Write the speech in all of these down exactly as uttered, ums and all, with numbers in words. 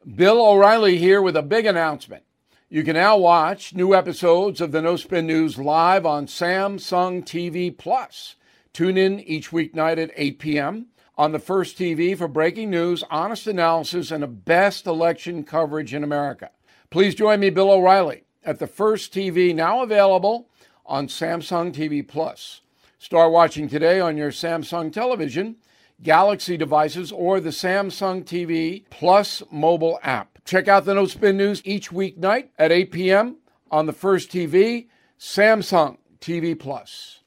Bill O'Reilly here with a big announcement. You can now watch new episodes of the No Spin News live on Samsung T V Plus. Tune in each weeknight at eight p.m. on the First T V for breaking news, honest analysis, and the best election coverage in America. Please join me, Bill O'Reilly, at the First T V, now available on Samsung T V Plus. Start watching today on your Samsung television, Galaxy devices, or the Samsung T V Plus mobile app. Check out the No Spin News each weeknight at eight p.m. on the First T V, Samsung T V Plus.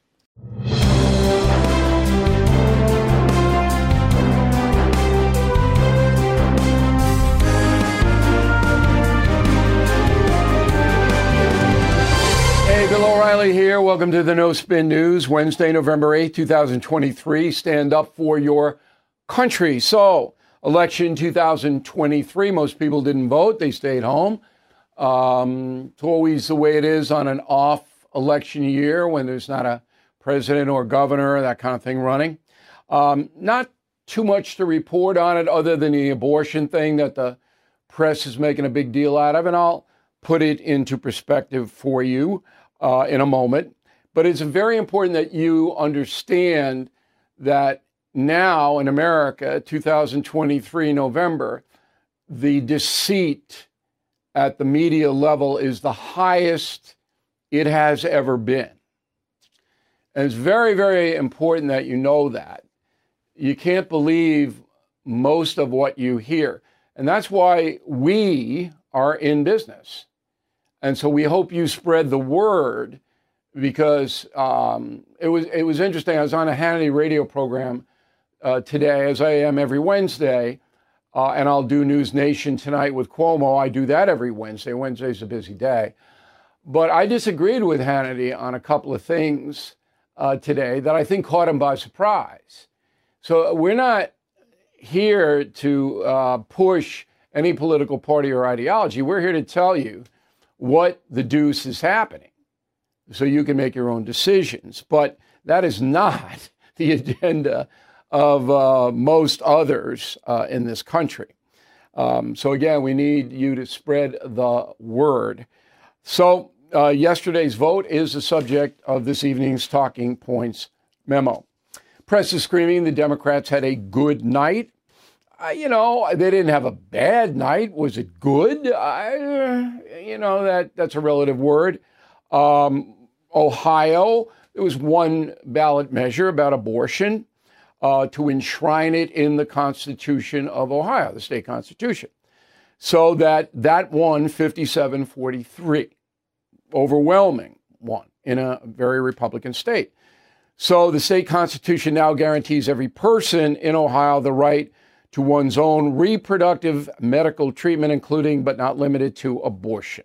Hey, Bill O'Reilly here. Welcome to the No Spin News, Wednesday, November eighth, twenty twenty-three. Stand up for your country. So, election two thousand twenty-three, most people didn't vote. They stayed home. Um, it's always the way it is on an off election year when there's not a president or governor, that kind of thing running. Um, not too much to report on it other than the abortion thing that the press is making a big deal out of, and I'll put it into perspective for you uh, in a moment. But it's very important that you understand that now in America, two thousand twenty-three, November, the deceit at the media level is the highest it has ever been. And it's very, very important that you know that. You can't believe most of what you hear. And that's why we are in business. And so we hope you spread the word, because um, it was it was interesting. I was on a Hannity radio program uh, today, as I am every Wednesday, uh, and I'll do News Nation tonight with Cuomo. I do that every Wednesday. Wednesday's a busy day. But I disagreed with Hannity on a couple of things uh, today that I think caught him by surprise. So we're not here to uh, push any political party or ideology. We're here to tell you what the deuce is happening so you can make your own decisions. But that is not the agenda of uh, most others uh, in this country. Um, so again, we need you to spread the word. So uh, yesterday's vote is the subject of this evening's Talking Points memo. Press is screaming the Democrats had a good night. Uh, you know, they didn't have a bad night. Was it good? I, you know, that that's a relative word. Um, Ohio, there was one ballot measure about abortion uh, to enshrine it in the Constitution of Ohio, the state constitution. So that that won fifty-seven forty-three, overwhelming one in a very Republican state. So the state constitution now guarantees every person in Ohio the right to one's own reproductive medical treatment, including but not limited to abortion.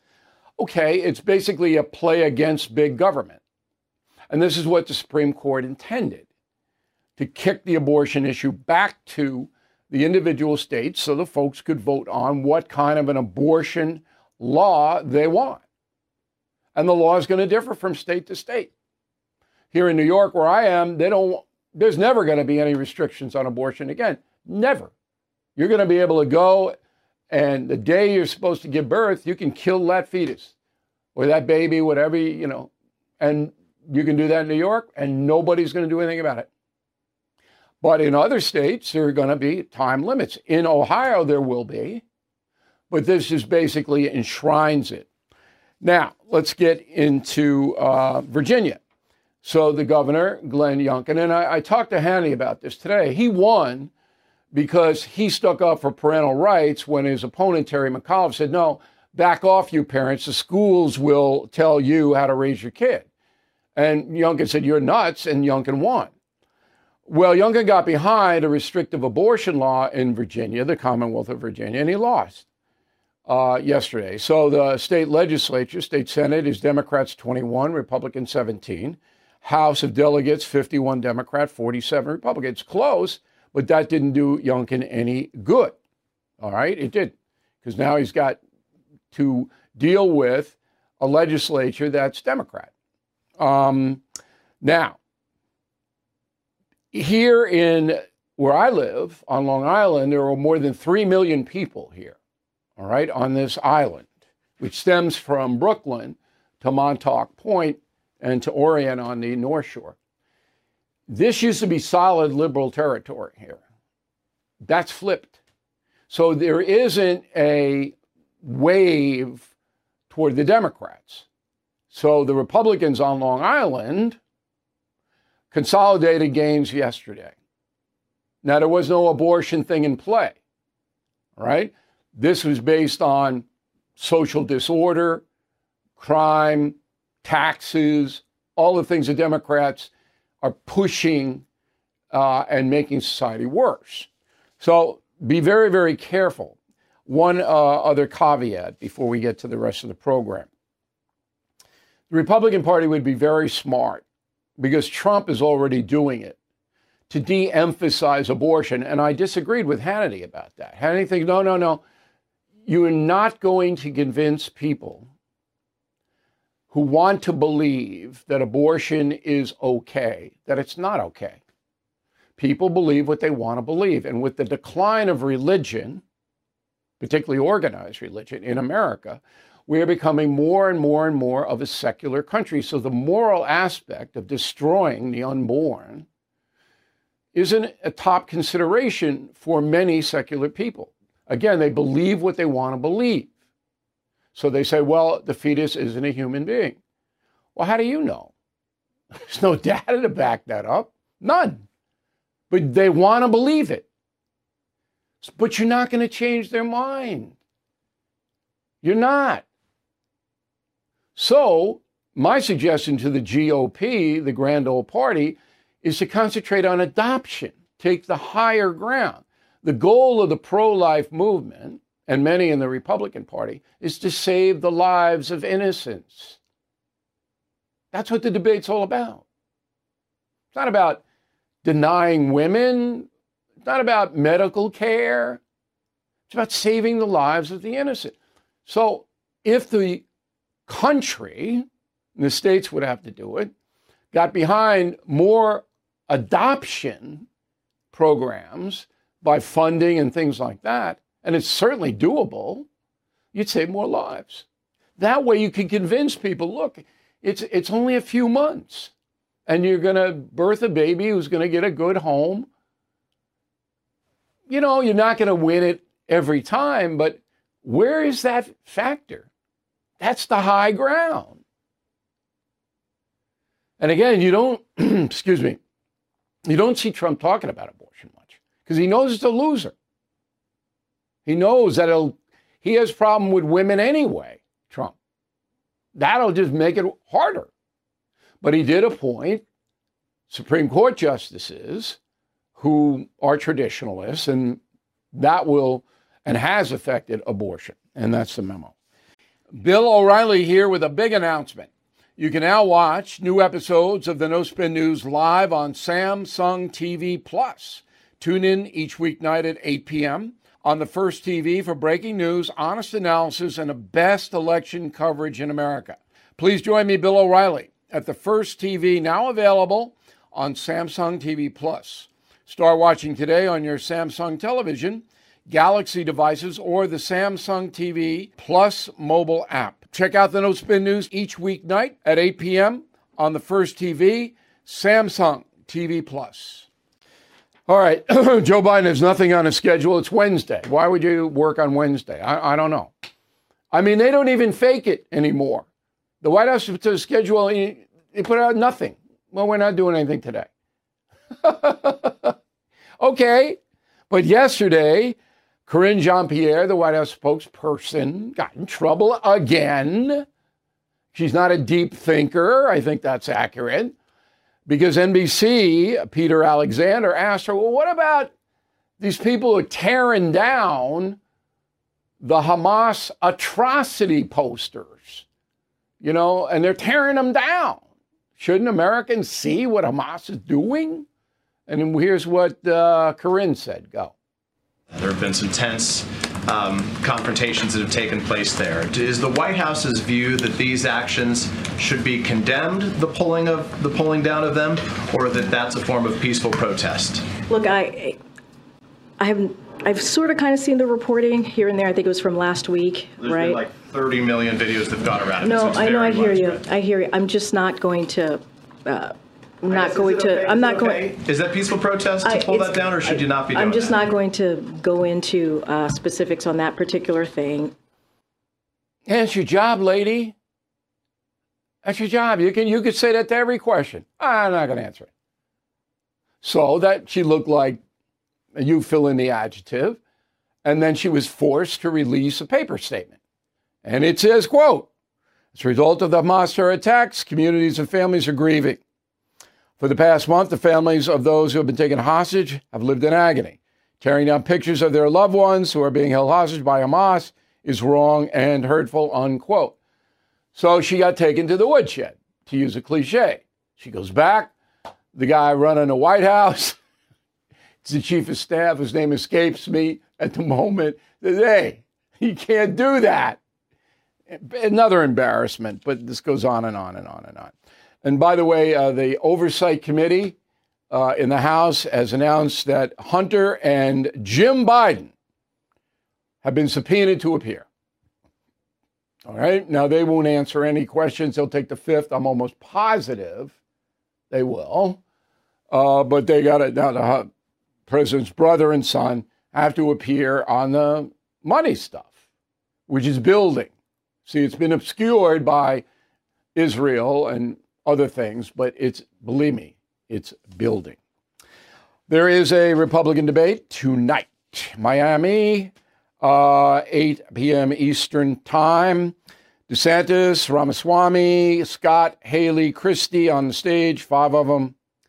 Okay, it's basically a play against big government. And this is what the Supreme Court intended, to kick the abortion issue back to the individual states so the folks could vote on what kind of an abortion law they want. And the law is going to differ from state to state. Here in New York, where I am, they don't, there's never going to be any restrictions on abortion again. Never. You're going to be able to go, and the day you're supposed to give birth, you can kill that fetus or that baby, whatever, you know, and you can do that in New York, and nobody's going to do anything about it. But in other states, there are going to be time limits. In Ohio, there will be, but this just basically enshrines it. Now, let's get into uh, Virginia. So the governor, Glenn Youngkin, and I, I talked to Hannity about this today. He won because he stuck up for parental rights when his opponent, Terry McAuliffe, said, no, back off, you parents. The schools will tell you how to raise your kid. And Youngkin said, you're nuts, and Youngkin won. Well, Youngkin got behind a restrictive abortion law in Virginia, the Commonwealth of Virginia, and he lost uh, yesterday. So the state legislature, state Senate, is Democrats twenty-one, Republicans seventeen. House of Delegates, fifty-one Democrat, forty-seven Republican. It's close, but that didn't do Youngkin any good. All right, it did, because now he's got to deal with a legislature that's Democrat. Um, now, here in where I live on Long Island, there are more than three million people here. all right, on this island, which stems from Brooklyn to Montauk Point and to Orient on the North Shore. This used to be solid liberal territory here. That's flipped. So there isn't a wave toward the Democrats. So the Republicans on Long Island consolidated gains yesterday. Now, there was no abortion thing in play, right? This was based on social disorder, crime, taxes, all the things the Democrats are pushing uh, and making society worse. So be very, very careful. One uh, other caveat before we get to the rest of the program. The Republican Party would be very smart, because Trump is already doing it, to de-emphasize abortion. And I disagreed with Hannity about that. Hannity thinks, no, no, no. You are not going to convince people who want to believe that abortion is okay, that it's not okay. People believe what they want to believe. And with the decline of religion, particularly organized religion in America, we're becoming more and more and more of a secular country. So the moral aspect of destroying the unborn isn't a top consideration for many secular people. Again, they believe what they want to believe. So they say, well, the fetus isn't a human being. Well, how do you know? There's no data to back that up. None. But they want to believe it. But you're not going to change their mind. You're not. So my suggestion to the G O P, the grand old party, is to concentrate on adoption, take the higher ground. The goal of the pro-life movement, and many in the Republican Party, is to save the lives of innocents. That's what the debate's all about. It's not about denying women. It's not about medical care. It's about saving the lives of the innocent. So if the country, and the states would have to do it, got behind more adoption programs by funding and things like that, and it's certainly doable, you'd save more lives. That way you can convince people, look, it's it's only a few months, and you're going to birth a baby who's going to get a good home. You know, you're not going to win it every time, but where is that factor? That's the high ground. And again, you don't, excuse me, you don't see Trump talking about abortion much because he knows it's a loser. He knows that it'll, he has a problem with women anyway, Trump. That'll just make it harder. But he did appoint Supreme Court justices who are traditionalists, and that will and has affected abortion. And that's the memo. Bill O'Reilly here with a big announcement. You can now watch new episodes of the No Spin News live on Samsung T V Plus. Tune in each weeknight at eight p.m. on the First T V for breaking news, honest analysis, and the best election coverage in America. Please join me, Bill O'Reilly, at the First T V, now available on Samsung T V Plus. Start watching today on your Samsung television, Galaxy devices, or the Samsung T V Plus mobile app. Check out the No Spin News each weeknight at eight p.m. on the First T V, Samsung T V Plus. All right, Joe Biden has nothing on his schedule. It's Wednesday. Why would you work on Wednesday? I, I don't know. I mean, they don't even fake it anymore. The White House puts a schedule, they put out nothing. Well, we're not doing anything today. Okay, but yesterday, Karine Jean-Pierre, the White House spokesperson, got in trouble again. She's not a deep thinker. I think that's accurate. Because N B C, Peter Alexander, asked her, well, what about these people who are tearing down the Hamas atrocity posters? You know, and they're tearing them down. Shouldn't Americans see what Hamas is doing? And here's what uh, Karine said. Go. There have been some tense um, confrontations that have taken place there. Is the White House's view that these actions should be condemned, the pulling of the pulling down of them, or that that's a form of peaceful protest? Look, I, I have I've sort of kind of seen the reporting here and there. I think it was from last week, There's right? been like thirty million videos that have gone around. No, It's I know, I very hear you. widespread. I hear you. I'm just not going to, uh, I'm I not guess, going is it to, okay? I'm Is not it going. okay? Is that peaceful protest to I- pull it's- that down, or should you not be doing I'm just that? not going to go into uh, specifics on that particular thing. And it's your job, lady. That's your job. You can you could say that to every question. I'm not going to answer it. So that she looked like, you fill in the adjective, and then she was forced to release a paper statement. And it says, quote, as a result of the Hamas terror attacks, communities and families are grieving. For the past month, the families of those who have been taken hostage have lived in agony. Tearing down pictures of their loved ones who are being held hostage by Hamas is wrong and hurtful, unquote. So she got taken to the woodshed, to use a cliche. She goes back. The guy running the White House, it's the chief of staff, his name escapes me at the moment, says, hey, you can't do that. Another embarrassment, but this goes on and on and on and on. And by the way, uh, the Oversight Committee uh, in the House has announced that Hunter and Jim Biden have been subpoenaed to appear. All right. Now, they won't answer any questions. They'll take the fifth. I'm almost positive they will. Uh, but they got it. Now, the uh, president's brother and son have to appear on the money stuff, which is building. See, it's been obscured by Israel and other things, but it's, believe me, it's building. There is a Republican debate tonight. Miami, uh, eight p.m. Eastern Time. DeSantis, Ramaswamy, Scott, Haley, Christie on the stage, five of them.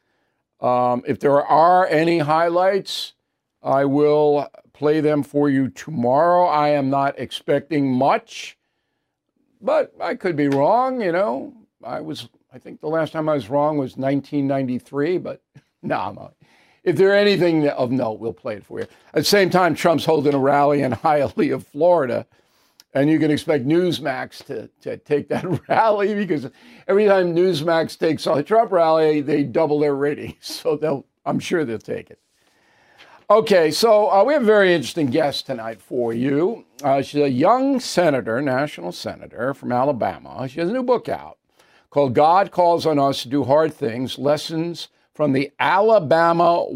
Um, if there are any highlights, I will play them for you tomorrow. I am not expecting much, but I could be wrong. You know, I was, I think the last time I was wrong was nineteen ninety-three, but no, I'm not. If there's anything of note, we'll play it for you. At the same time, Trump's holding a rally in Hialeah, Florida, and you can expect Newsmax to, to take that rally because every time Newsmax takes a Trump rally, they double their ratings. So they'll, I'm sure they'll take it. Okay, so uh, we have a very interesting guest tonight for you. Uh, she's a young senator, national senator from Alabama. She has a new book out called God Calls on Us to Do Hard Things, Lessons from the Alabama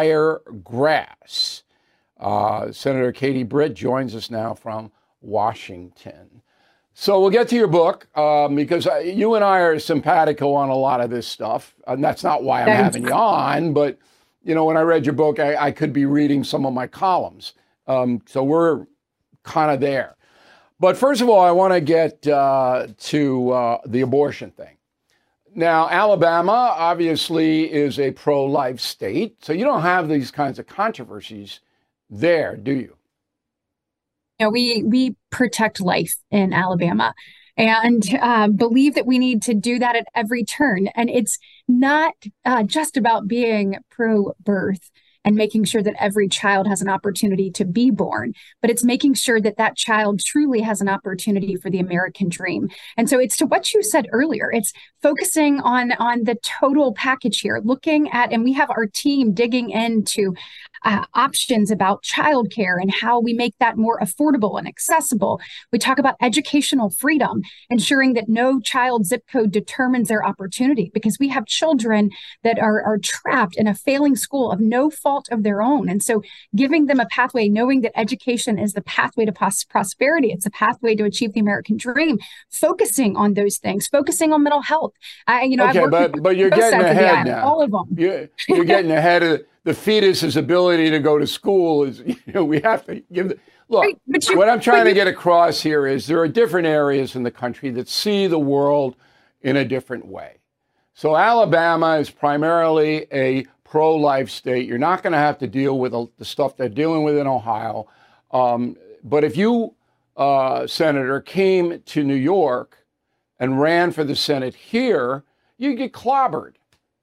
Wiregrass. Uh, Senator Katie Britt joins us now from Washington. So we'll get to your book um, because uh, you and I are simpatico on a lot of this stuff. And that's not why I'm having you on, but you know, when I read your book, I, I could be reading some of my columns. Um, so we're kind of there. But first of all, I want to get uh, to uh, the abortion thing. Now, Alabama obviously is a pro-life state, so you don't have these kinds of controversies there, do you? You know, we we protect life in Alabama and uh, believe that we need to do that at every turn. And it's not uh, just about being pro-birth and making sure that every child has an opportunity to be born, but it's making sure that that child truly has an opportunity for the American dream. And so it's to what you said earlier, it's focusing on, on the total package here, looking at, and we have our team digging into Uh, options about childcare and how we make that more affordable and accessible. We talk about educational freedom, ensuring that no child zip code determines their opportunity, because we have children that are, are trapped in a failing school of no fault of their own. And so giving them a pathway, knowing that education is the pathway to pos- prosperity, it's a pathway to achieve the American dream, focusing on those things, focusing on mental health. I, you know, okay, I've worked but, with but you're both getting sides of the ahead aisle, now. all of them. You're, you're getting ahead of the fetus's ability to go to school. Is, you know, we have to give the, look, Right, but you- what I'm trying but to you- get across here is there are different areas in the country that see the world in a different way. So Alabama is primarily a pro-life state. You're not going to have to deal with the stuff they're dealing with in Ohio. Um, but if you, uh, Senator, came to New York and ran for the Senate here, you get clobbered.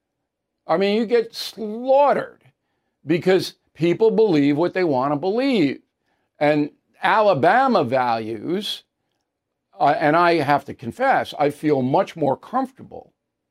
I mean, you get slaughtered because people believe what they want to believe. And Alabama values, uh, and I have to confess, I feel much more comfortable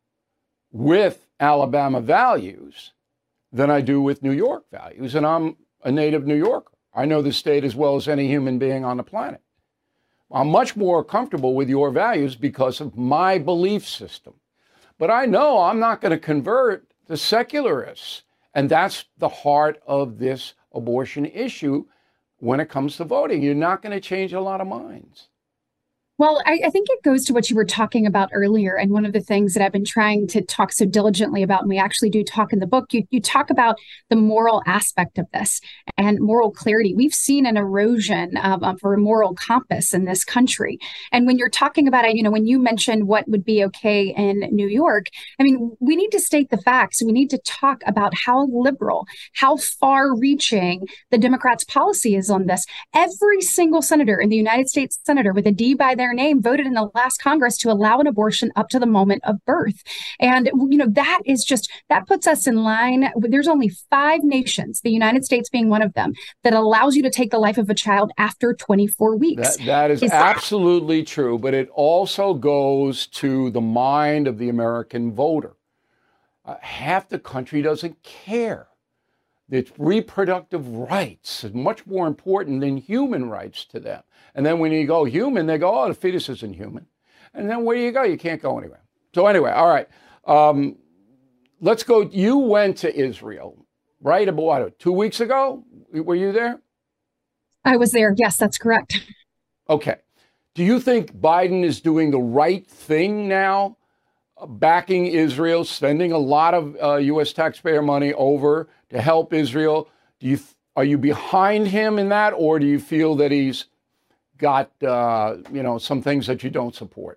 with Alabama values than I do with New York values. And I'm a native New Yorker. I know the state as well as any human being on the planet. I'm much more comfortable with your values because of my belief system. But I know I'm not going to convert the secularists. And that's the heart of this abortion issue when it comes to voting. You're not going to change a lot of minds. Well, I, I think it goes to what you were talking about earlier. And one of the things that I've been trying to talk so diligently about, and we actually do talk in the book, you, you talk about the moral aspect of this and moral clarity. We've seen an erosion of, of a moral compass in this country. And when you're talking about it, you know, when you mentioned what would be okay in New York, I mean, we need to state the facts. We need to talk about how liberal, how far reaching the Democrats' policy is on this. Every single senator in the United States, senator with a D by their name, voted in the last Congress to allow an abortion up to the moment of birth. And, you know, that is just, that puts us in line. There's only five nations, the United States being one of them, that allows you to take the life of a child after twenty-four weeks. That, that is, is absolutely that- true, but it also goes to the mind of the American voter. Uh, half the country doesn't care. That reproductive rights is much more important than human rights to them. And then when you go human, they go, oh, the fetus isn't human. And then where do you go? You can't go anywhere. So anyway, all right. Um, let's go. You went to Israel, right? About what, two weeks ago? Were you there? I was there. Yes, that's correct. Okay. Do you think Biden is doing the right thing now, backing Israel, spending a lot of uh, U S taxpayer money over to help Israel? Do you are you behind him in that, or do you feel that he's got uh, you know some things that you don't support?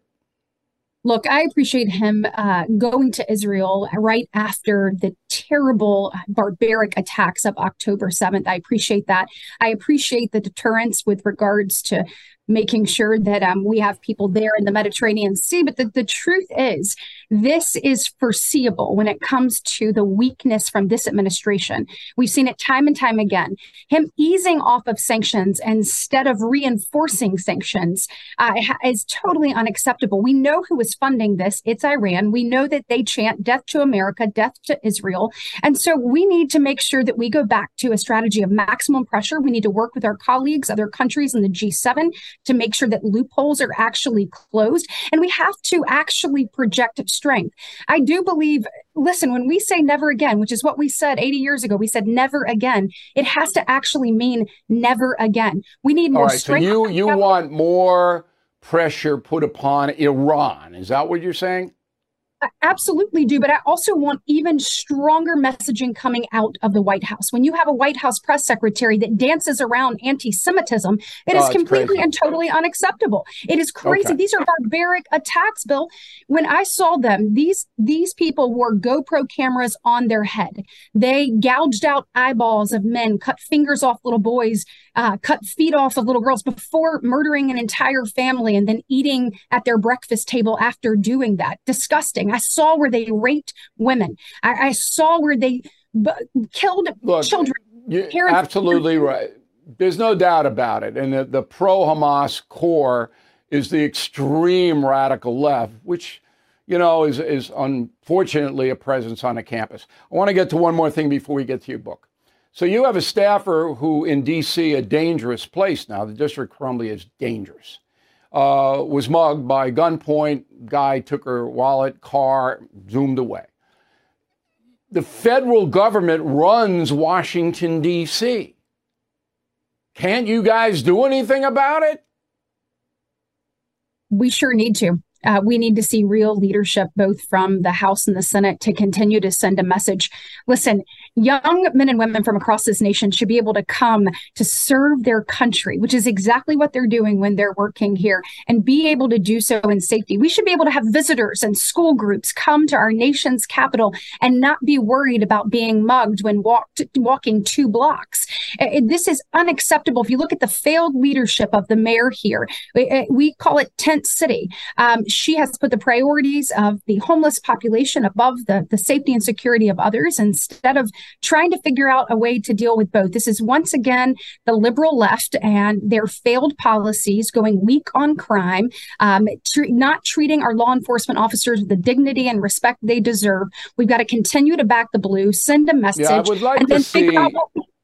Look, I appreciate him uh, going to Israel right after the terrible, barbaric attacks of October seventh. I appreciate that. I appreciate the deterrence with regards to making sure that um, we have people there in the Mediterranean Sea. But the, the truth is, this is foreseeable when it comes to the weakness from this administration. We've seen it time and time again. Him easing off of sanctions instead of reinforcing sanctions uh, is totally unacceptable. We know who is funding this. It's Iran. We know that they chant death to America, death to Israel. And so we need to make sure that we go back to a strategy of maximum pressure. We need to work with our colleagues, other countries in the G seven, to make sure that loopholes are actually closed. And we have to actually project strength. I do believe, listen, when we say never again, which is what we said eighty years ago, we said never again, it has to actually mean never again. We need more All right, strength. So you, you want more pressure put upon Iran. Is that what you're saying? I absolutely do. But I also want even stronger messaging coming out of the White House. When you have a White House press secretary that dances around anti-Semitism, it oh, is completely crazy. and totally unacceptable. It is crazy. Okay. These are barbaric attacks, Bill. When I saw them, these these people wore GoPro cameras on their head. They gouged out eyeballs of men, cut fingers off little boys, uh, cut feet off of little girls before murdering an entire family and then eating at their breakfast table after doing that. Disgusting. I saw where they raped women. I, I saw where they b- killed Look, children. You're absolutely right. There's no doubt about it. And the, the pro-Hamas core is the extreme radical left, which, you know, is, is unfortunately a presence on a campus. I want to get to one more thing before we get to your book. So you have a staffer who in D C, a dangerous place now, the District of Columbia is dangerous. Uh, was mugged by gunpoint. Guy took her wallet, car, zoomed away. The federal government runs Washington, D C. Can't you guys do anything about it? We sure need to. Uh, we need to see real leadership, both from the House and the Senate, to continue to send a message. Listen, young men and women from across this nation should be able to come to serve their country, which is exactly what they're doing when they're working here, and be able to do so in safety. We should be able to have visitors and school groups come to our nation's capital and not be worried about being mugged when walked, walking two blocks. Uh, this is unacceptable. If you look at the failed leadership of the mayor here, we, we call it Tent City. Um, She has put the priorities of the homeless population above the, the safety and security of others instead of trying to figure out a way to deal with both. This is once again the liberal left and their failed policies going weak on crime, um, tr- not treating our law enforcement officers with the dignity and respect they deserve. We've got to continue to back the blue, send a message, Yeah, I would like and to then see, figure out what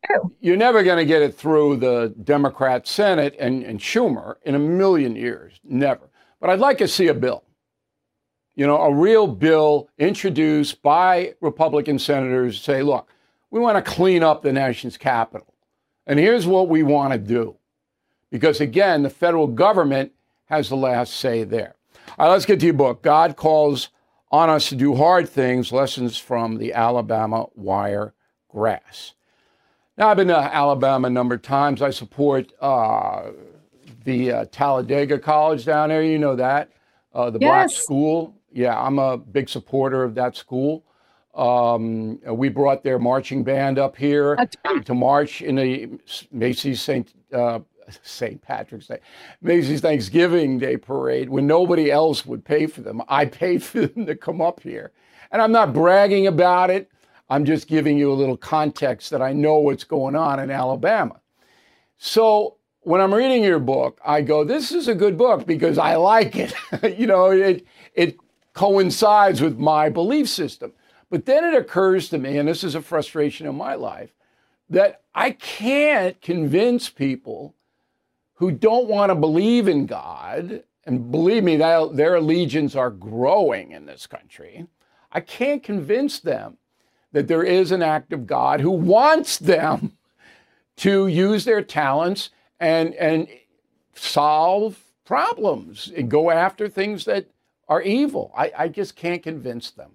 True. You're never going to get it through the Democrat Senate and, and Schumer in a million years. Never. But I'd like to see a bill. You know, a real bill introduced by Republican senators say, look, we want to clean up the nation's capital. And here's what we want to do. Because, again, the federal government has the last say there. All right, let's get to your book. God Calls on Us to Do Hard Things, Lessons from the Alabama Wiregrass. Now, I've been to Alabama a number of times. I support uh, the uh, Talladega College down there. You know that. Uh, the Yes. black school. Yeah, I'm a big supporter of that school. Um, we brought their marching band up here That's right. to march in the Macy's Saint uh, Saint Patrick's Day, Macy's Thanksgiving Day parade when nobody else would pay for them. I paid for them to come up here. And I'm not bragging about it. I'm just giving you a little context that I know what's going on in Alabama. So when I'm reading your book, I go, this is a good book because I like it. you know, it it coincides with my belief system. But then it occurs to me, and this is a frustration in my life, that I can't convince people who don't want to believe in God, and believe me, that their allegiance are growing in this country. I can't convince them that there is an active God who wants them to use their talents and, and solve problems and go after things that are evil. I, I just can't convince them.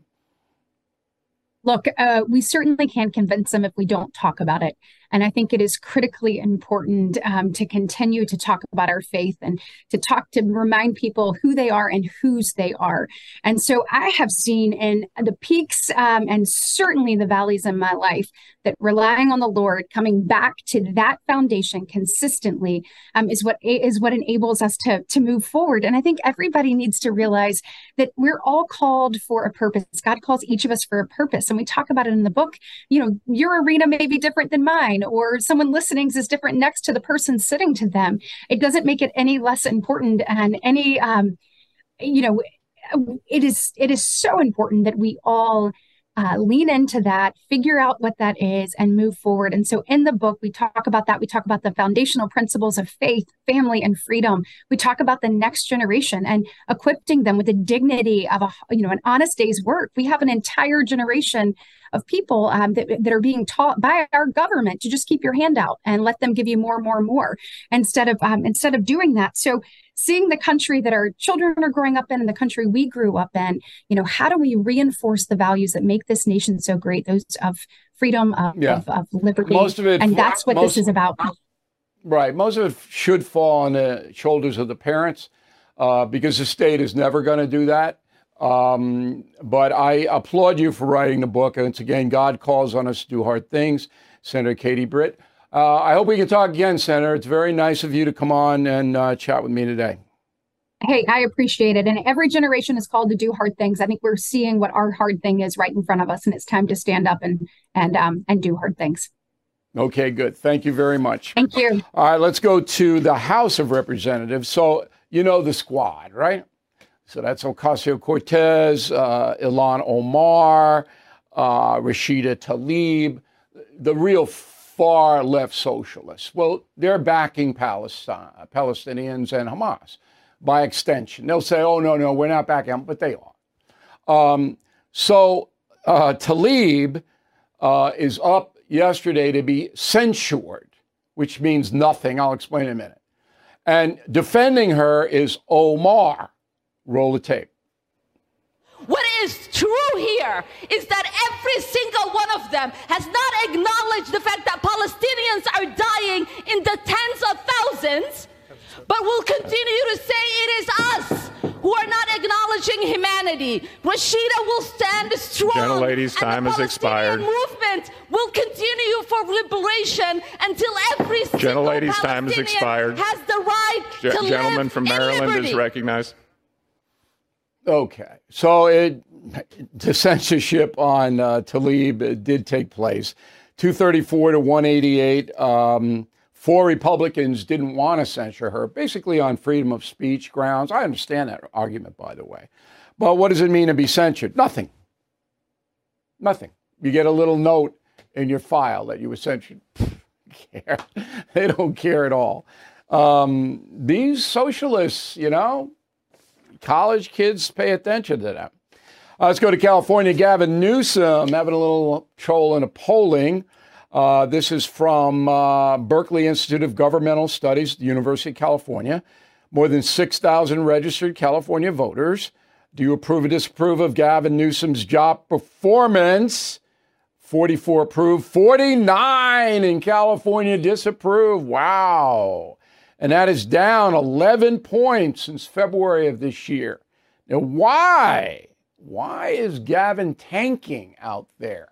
Look, uh, we certainly can't convince them if we don't talk about it. And I think it is critically important um, to continue to talk about our faith and to talk to remind people who they are and whose they are. And so I have seen in the peaks um, and certainly the valleys in my life that relying on the Lord, coming back to that foundation consistently um, is what is what enables us to, to move forward. And I think everybody needs to realize that we're all called for a purpose. God calls each of us for a purpose. And we talk about it in the book. You know, your arena may be different than mine, or someone listening's is different next to the person sitting to them. It doesn't make it any less important and any, um, you know, it is it is so important that we all uh, lean into that, figure out what that is, and move forward. And so in the book, we talk about that. We talk about the foundational principles of faith, family, and freedom. We talk about the next generation and equipping them with the dignity of a, you know, an honest day's work. We have an entire generation of people um, that, that are being taught by our government to just keep your hand out and let them give you more, more, more instead of um, instead of doing that. So seeing the country that our children are growing up in and the country we grew up in, you know, how do we reinforce the values that make this nation so great? Those of freedom, of, Yeah. of, of liberty. Most of it, and that's what most, this is about. Right. Most of it should fall on the shoulders of the parents uh, because the state is never going to do that. Um, but I applaud you for writing the book. And it's again, God Calls on Us to Do Hard Things. Senator Katie Britt. Uh, I hope we can talk again, Senator. It's very nice of you to come on and uh, chat with me today. Hey, I appreciate it. And every generation is called to do hard things. I think we're seeing what our hard thing is right in front of us, and it's time to stand up and and um, and do hard things. Okay, good. Thank you very much. Thank you. All right, let's go to the House of Representatives. So you know the squad, right? So that's Ocasio-Cortez, uh, Ilhan Omar, uh, Rashida Tlaib, the real far left socialists. Well, they're backing Palestine, Palestinians and Hamas by extension. They'll say, oh, no, no, we're not backing them, but they are. Um, so uh, Tlaib uh, is up yesterday to be censured, which means nothing. I'll explain in a minute. And defending her is Omar. Roll the tape. What is true here is that every single one of them has not acknowledged the fact that Palestinians are dying in the tens of thousands, but will continue to say it is us who are not acknowledging humanity. Rashida will stand strong. Gentlelady's time has expired. The movement will continue for liberation until every single Gentlelady's time has Palestinian expired. has the right Ge- to gentleman live from in Maryland liberty. is recognized. Okay, so it, the censorship on uh, Tlaib did take place. two thirty-four to one eighty-eight. Um, four Republicans didn't want to censure her, basically on freedom of speech grounds. I understand that argument, by the way. But what does it mean to be censured? Nothing. Nothing. You get a little note in your file that you were censured. care. They don't care at all. Um, these socialists, you know, college kids pay attention to them. Uh, let's go to California. Gavin Newsom having a little troll in a polling. Uh, this is from uh, Berkeley Institute of Governmental Studies, the University of California. More than six thousand registered California voters. Do you approve or disapprove of Gavin Newsom's job performance? forty-four approve, forty-nine in California disapprove. Wow. And that is down eleven points since February of this year. Now, why? Why is Gavin tanking out there?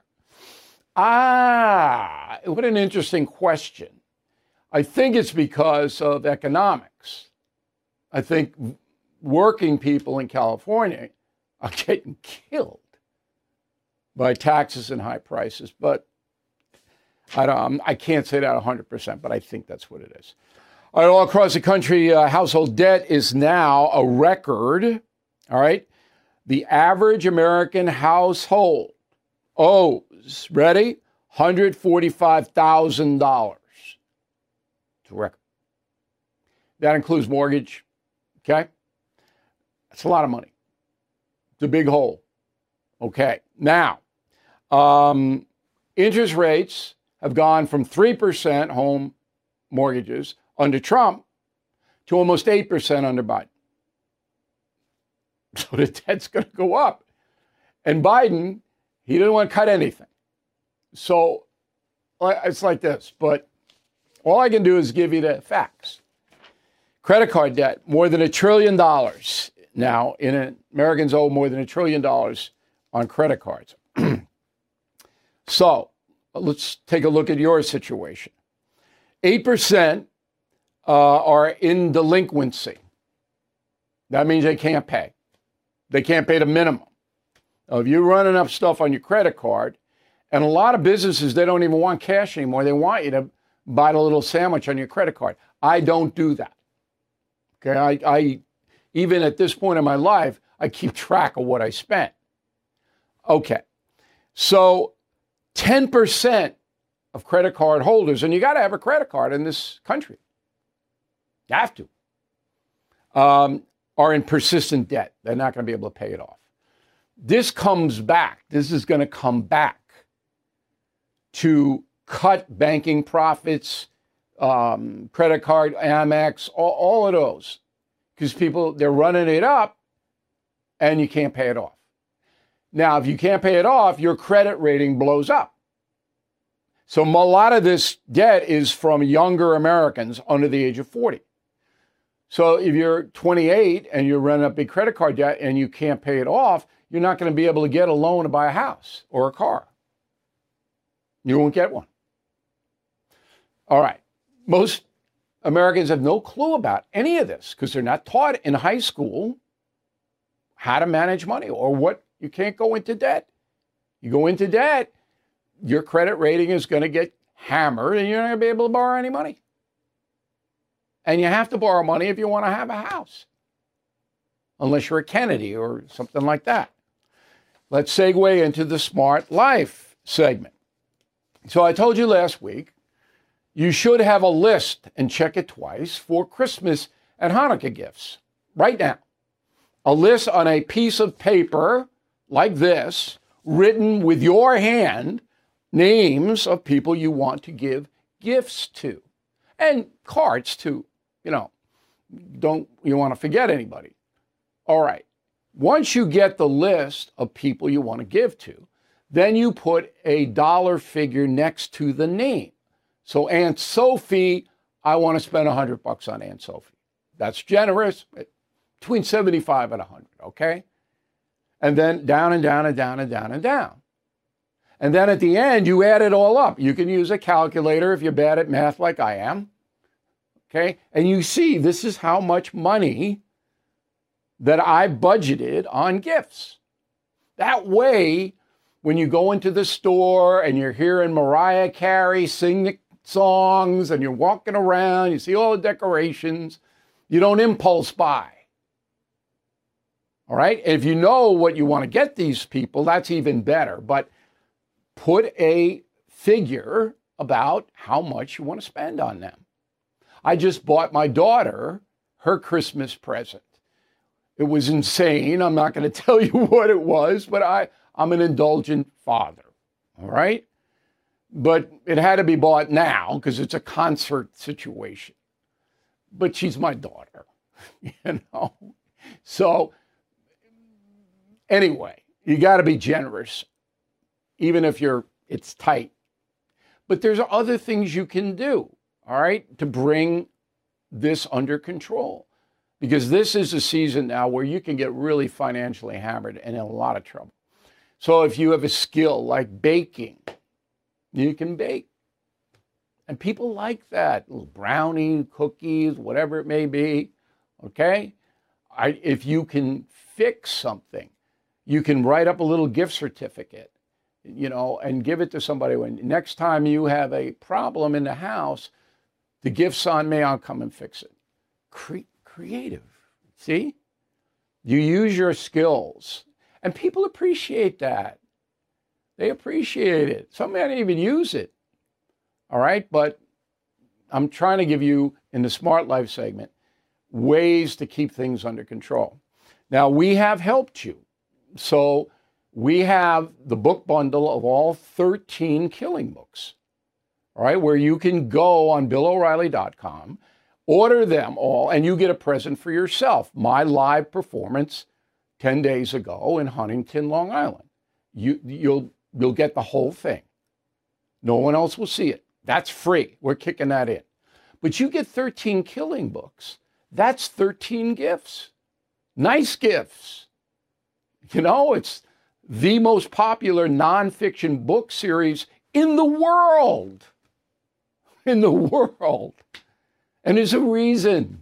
Ah, what an interesting question. I think it's because of economics. I think working people in California are getting killed by taxes and high prices. But I don't, I can't say that one hundred percent, but I think that's what it is. All right, all across the country, uh, household debt is now a record. All right. The average American household owes, ready, one hundred forty-five thousand dollars. It's a record. That includes mortgage. Okay. That's a lot of money. It's a big hole. Okay. Now, um, interest rates have gone from three percent home mortgages under Trump to almost eight percent under Biden. So the debt's going to go up. And Biden, he didn't want to cut anything. So it's like this. But all I can do is give you the facts. Credit card debt, more than a trillion dollars now. In a, Americans owe more than a trillion dollars on credit cards. So let's take a look at your situation. eight percent uh, are in delinquency. That means they can't pay. They can't pay the minimum. Now, if you run enough stuff on your credit card, and a lot of businesses, they don't even want cash anymore. They want you to buy the little sandwich on your credit card. I don't do that. Okay, I, I even at this point in my life, I keep track of what I spent. Okay, so ten percent of credit card holders, and you got to have a credit card in this country. You have to. Um, are in persistent debt. They're not going to be able to pay it off. This comes back. This is going to come back to cut banking profits, um, credit card, Amex, all, all of those. Because people, they're running it up and you can't pay it off. Now, if you can't pay it off, your credit rating blows up. So a lot of this debt is from younger Americans under the age of forty. So if you're twenty-eight and you're running up big credit card debt and you can't pay it off, you're not going to be able to get a loan to buy a house or a car. You won't get one. All right. Most Americans have no clue about any of this because they're not taught in high school how to manage money or what. You can't go into debt. You go into debt, your credit rating is going to get hammered and you're not going to be able to borrow any money. And you have to borrow money if you want to have a house, unless you're a Kennedy or something like that. Let's segue into the Smart Life segment. So I told you last week, you should have a list and check it twice for Christmas and Hanukkah gifts right now. A list on a piece of paper like this, written with your hand, names of people you want to give gifts to, and cards too. You know, don't you want to forget anybody. All right. Once you get the list of people you want to give to, then you put a dollar figure next to the name. So Aunt Sophie, I want to spend a hundred bucks on Aunt Sophie. That's generous, between seventy-five and a hundred, okay? And then down and down and down and down and down. And then at the end, you add it all up. You can use a calculator if you're bad at math like I am. Okay, and you see this is how much money that I budgeted on gifts. That way, when you go into the store and you're hearing Mariah Carey sing the songs and you're walking around, you see all the decorations, you don't impulse buy. All right, if you know what you want to get these people, that's even better. But put a figure about how much you want to spend on them. I just bought my daughter her Christmas present. It was insane. I'm not going to tell you what it was, but I, I'm an indulgent father, all right? But it had to be bought now because it's a concert situation. But she's my daughter, you know? So anyway, you got to be generous, even if you're it's tight. But there's other things you can do, all right, to bring this under control. Because this is a season now where you can get really financially hammered and in a lot of trouble. So if you have a skill like baking, you can bake. And people like that, little brownie, cookies, whatever it may be, okay? I, if you can fix something, you can write up a little gift certificate, you know, and give it to somebody. When next time you have a problem in the house, the gift's on me, I'll come and fix it. Cre- creative, see? You use your skills, and people appreciate that. They appreciate it. Some may even use it, all right? But I'm trying to give you, in the Smart Life segment, ways to keep things under control. Now, we have helped you. So we have the book bundle of all thirteen killing books, all right, where you can go on Bill O'Reilly dot com, order them all, and you get a present for yourself. My live performance ten days ago in Huntington, Long Island. You, you'll, you'll get the whole thing. No one else will see it. That's free. We're kicking that in. But you get thirteen killing books. That's thirteen gifts. Nice gifts. You know, it's the most popular nonfiction book series in the world. In the world. And there's a reason.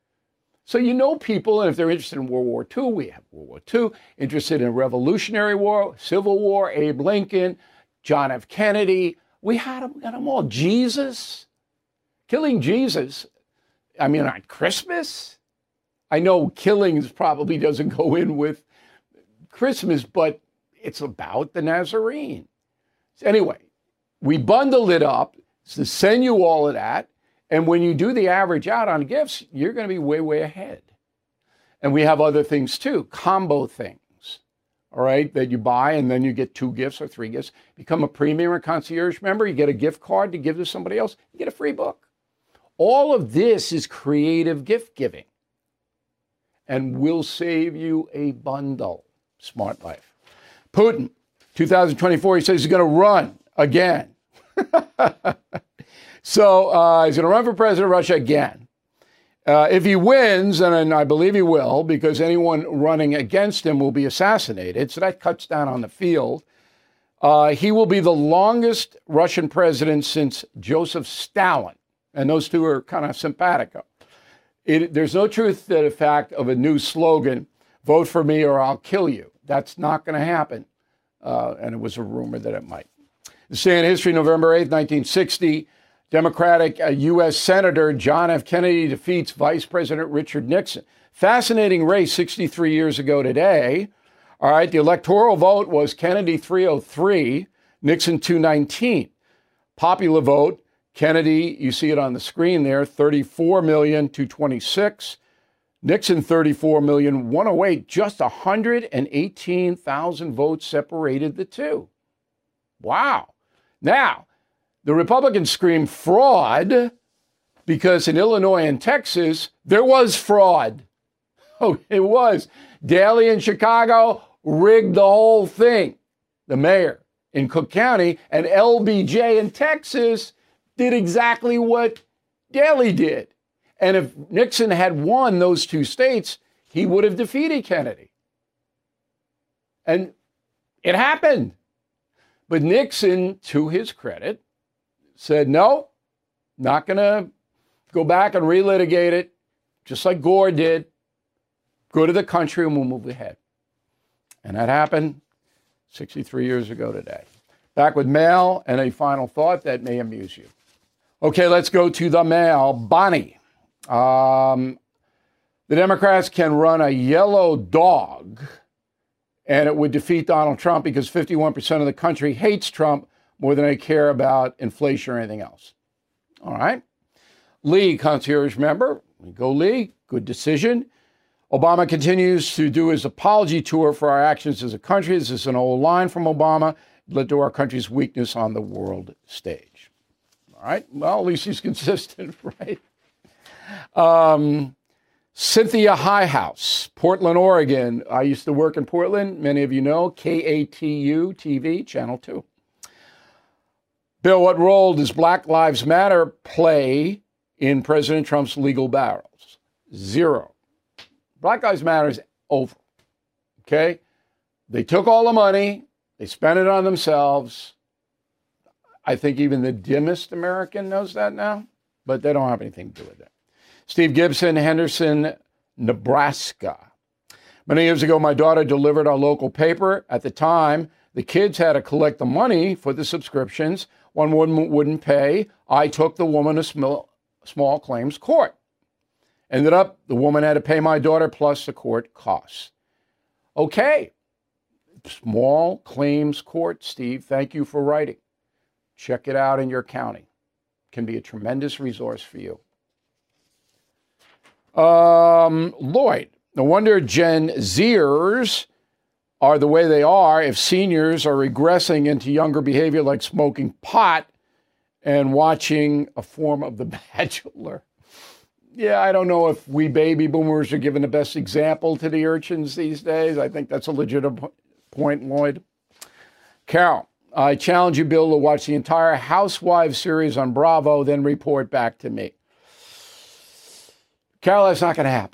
So you know people, and if they're interested in World War Two, we have World War Two, interested in Revolutionary War, Civil War, Abe Lincoln, John F. Kennedy. We had them, got them all. Jesus. Killing Jesus. I mean, on Christmas? I know Killings probably doesn't go in with Christmas, but it's about the Nazarene. So anyway, we bundle it up to send you all of that. And when you do the average out on gifts, you're going to be way, way ahead. And we have other things too, combo things, all right, that you buy and then you get two gifts or three gifts. Become a premium or concierge member, you get a gift card to give to somebody else, you get a free book. All of this is creative gift giving and will save you a bundle. Smart Life. Putin, two thousand twenty-four, he says he's going to run again. So uh, he's going to run for president of Russia again. Uh, if he wins, and I believe he will, because anyone running against him will be assassinated, so that cuts down on the field. Uh, he will be the longest Russian president since Joseph Stalin, and those two are kind of simpatico. It, there's no truth to the fact of a new slogan, vote for me or I'll kill you. That's not going to happen, uh, and it was a rumor that it might. This day in history, November eighth, nineteen sixty, Democratic uh, U S Senator John F. Kennedy defeats Vice President Richard Nixon. Fascinating race sixty-three years ago today. All right, the electoral vote was Kennedy three oh three, Nixon two nineteen. Popular vote, Kennedy, you see it on the screen there, thirty-four million to twenty-six. Nixon, thirty-four million, one oh eight. Just one hundred eighteen thousand votes separated the two. Wow. Now, the Republicans scream fraud because in Illinois and Texas, there was fraud. Oh, it was. Daley in Chicago rigged the whole thing. The mayor in Cook County and L B J in Texas did exactly what Daley did. And if Nixon had won those two states, he would have defeated Kennedy. And it happened. But Nixon, to his credit, said, no, not going to go back and relitigate it, just like Gore did. Go to the country and we'll move ahead. And that happened sixty-three years ago today. Back with mail and a final thought that may amuse you. Okay, let's go to the mail. Bonnie. Um, the Democrats can run a yellow dog and it would defeat Donald Trump because fifty-one percent of the country hates Trump more than I care about inflation or anything else. All right. Lee, concierge member. Go Lee. Good decision. Obama continues to do his apology tour for our actions as a country. This is an old line from Obama. It led to our country's weakness on the world stage. All right. Well, at least he's consistent, right? Um, Cynthia Highhouse, Portland, Oregon. I used to work in Portland. Many of you know. K A T U T V, Channel two. Bill, what role does Black Lives Matter play in President Trump's legal battles? Zero. Black Lives Matter is over. Okay? They took all the money. They spent it on themselves. I think even the dimmest American knows that now, but they don't have anything to do with it. Steve Gibson, Henderson, Nebraska. Many years ago, my daughter delivered our local paper. At the time, the kids had to collect the money for the subscriptions. One woman wouldn't pay. I took the woman to small, small claims court. Ended up, the woman had to pay my daughter plus the court costs. Okay. Small claims court, Steve. Thank you for writing. Check it out in your county. Can be a tremendous resource for you. Um, Lloyd, no wonder Gen Zers are the way they are if seniors are regressing into younger behavior like smoking pot and watching a form of The Bachelor. Yeah, I don't know if we baby boomers are giving the best example to the urchins these days. I think that's a legitimate point, Lloyd. Carol, I challenge you, Bill, to watch the entire Housewives series on Bravo, then report back to me. Carol, that's not going to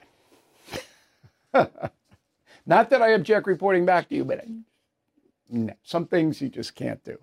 happen. Not that I object reporting back to you, but no, some things you just can't do.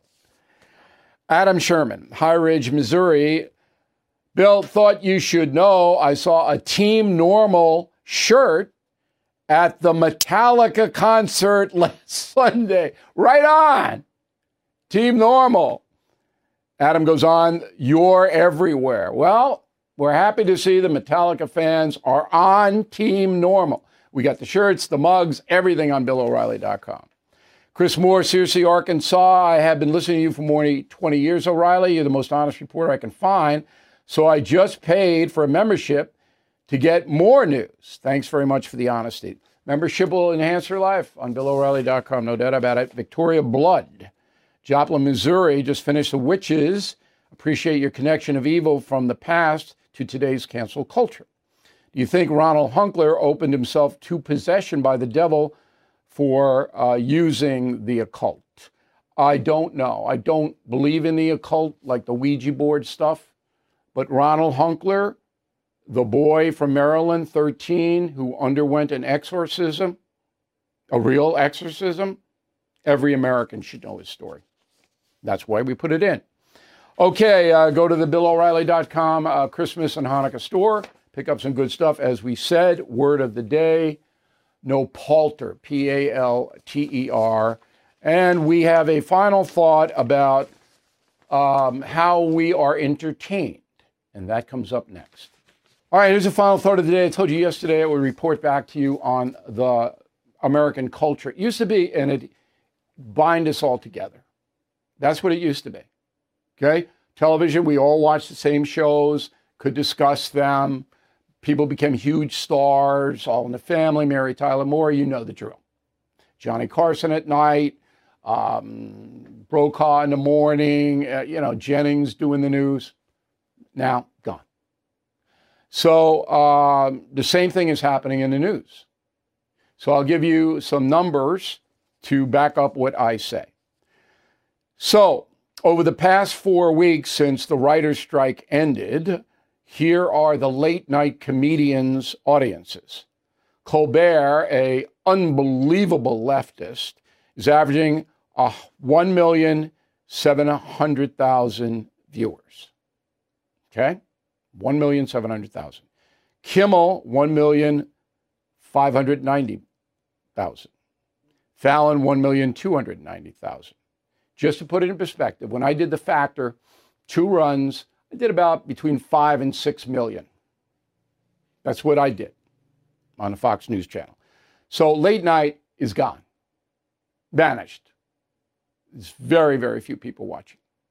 Adam Sherman, High Ridge, Missouri. Bill, thought you should know I saw a Team Normal shirt at the Metallica concert last Sunday. Right on. Team Normal. Adam goes on, you're everywhere. Well, we're happy to see the Metallica fans are on Team Normal. We got the shirts, the mugs, everything on Bill O'Reilly dot com. Chris Moore, Searcy, Arkansas. I have been listening to you for more than twenty years, O'Reilly. You're the most honest reporter I can find. So I just paid for a membership to get more news. Thanks very much for the honesty. Membership will enhance your life on Bill O'Reilly dot com, no doubt about it. Victoria Blood, Joplin, Missouri, just finished The Witches. Appreciate your connection of evil from the past to today's cancel culture. Do you think Ronald Hunkler opened himself to possession by the devil for uh, using the occult? I don't know. I don't believe in the occult, like the Ouija board stuff. But Ronald Hunkler, the boy from Maryland, thirteen, who underwent an exorcism, a real exorcism, every American should know his story. That's why we put it in. Okay, uh, go to the Bill O'Reilly dot com uh, Christmas and Hanukkah store. Pick up some good stuff. As we said, word of the day, no palter, P A L T E R. And we have a final thought about um, how we are entertained. And that comes up next. All right, here's a final thought of the day. I told you yesterday I would report back to you on the American culture. It used to be, and it bind us all together. That's what it used to be. Okay? Television, we all watched the same shows, could discuss them. People became huge stars, All in the Family, Mary Tyler Moore, you know the drill. Johnny Carson at night, um, Brokaw in the morning, uh, you know, Jennings doing the news. Now, gone. So um, the same thing is happening in the news. So I'll give you some numbers to back up what I say. So over the past four weeks since the writer's strike ended, here are the late night comedians' audiences. Colbert, a unbelievable leftist, is averaging uh, one million seven hundred thousand viewers. Okay? one million seven hundred thousand. Kimmel, one million five hundred ninety thousand. Fallon, one million two hundred ninety thousand. Just to put it in perspective, when I did the Factor, two runs, I did about between five and six million. That's what I did on the Fox News Channel. So late night is gone, vanished. There's very, very few people watching.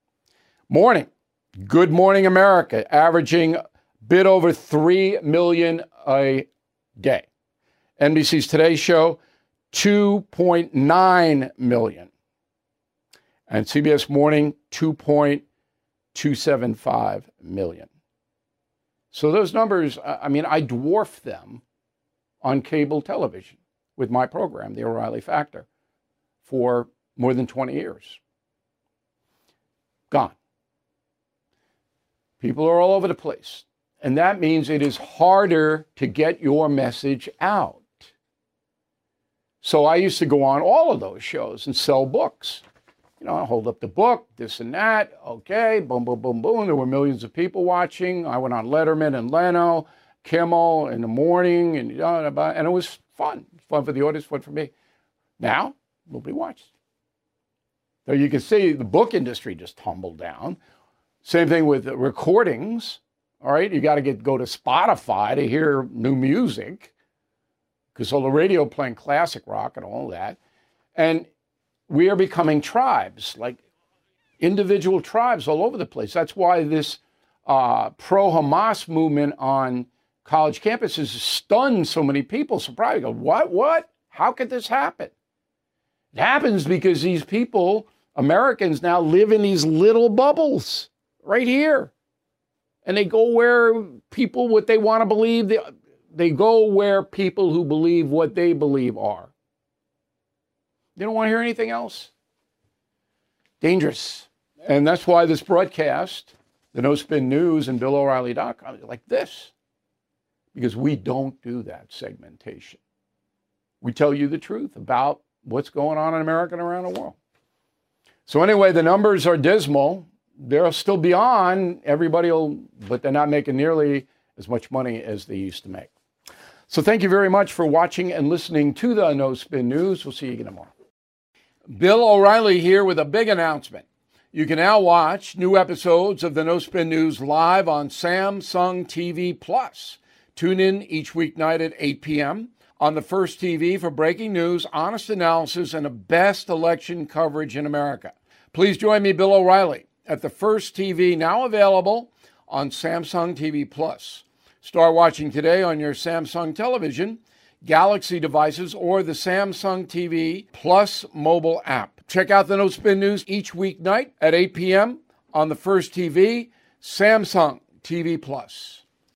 Morning, Good Morning America, averaging a bit over three million a day. N B C's Today Show, two point nine million. And C B S Morning, two point two seven five million. So those numbers, I mean, I dwarf them on cable television with my program, The O'Reilly Factor, for more than twenty years. Gone. People are all over the place. And that means it is harder to get your message out. So I used to go on all of those shows and sell books. You know, I hold up the book, this and that. Okay, boom, boom, boom, boom. There were millions of people watching. I went on Letterman and Leno, Kimmel in the morning, and, and it was fun. Fun for the audience, fun for me. Now, nobody watches. So you can see the book industry just tumbled down. Same thing with recordings. All right, you got to get go to Spotify to hear new music because all the radio playing classic rock and all that. And we are becoming tribes, like individual tribes all over the place. That's why this uh, pro-Hamas movement on college campuses stunned so many people. Surprised, go, what, what? How could this happen? It happens because these people, Americans now live in these little bubbles right here. And they go where people, what they want to believe, they, they go where people who believe what they believe are. They don't want to hear anything else. Dangerous. And that's why this broadcast, the No Spin News and Bill O'Reilly dot com, is like this. Because we don't do that segmentation. We tell you the truth about what's going on in America and around the world. So anyway, the numbers are dismal. They'll still be on. Everybody will, but they're not making nearly as much money as they used to make. So thank you very much for watching and listening to the No Spin News. We'll see you again tomorrow. Bill O'Reilly here with a big announcement. You can now watch new episodes of the No Spin News live on Samsung T V Plus. Tune in each weeknight at eight p.m. on the First T V for breaking news, honest analysis, and the best election coverage in America. Please join me, Bill O'Reilly, at the First T V, now available on Samsung T V Plus. Start watching today on your Samsung television, Galaxy devices, or the Samsung T V Plus mobile app. Check out the No Spin News each weeknight at eight p.m. on the First T V, Samsung T V Plus.